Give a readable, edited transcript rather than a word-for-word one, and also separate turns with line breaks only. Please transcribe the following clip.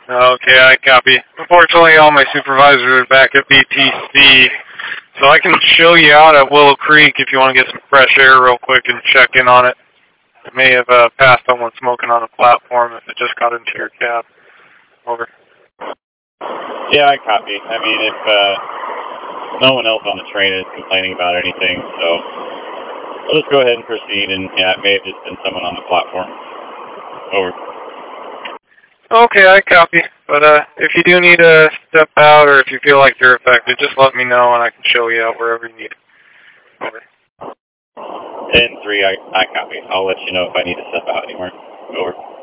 Okay, I copy. Unfortunately, all my supervisors are back at BTC, so I can show you out at Willow Creek if you want to get some fresh air real quick and check in on it. I may have passed someone smoking on a platform if it just got into your cab. Over.
Yeah, I copy. I mean, if no one else on the train is complaining about anything, so we'll just go ahead and proceed, and yeah, it may have just been someone on the platform. Over.
Okay, I copy. But if you do need to step out or if you feel like you're affected, just let me know and I can show you out wherever you need. Over.
10-3, I copy. I'll let you know if I need to step out anywhere. Over.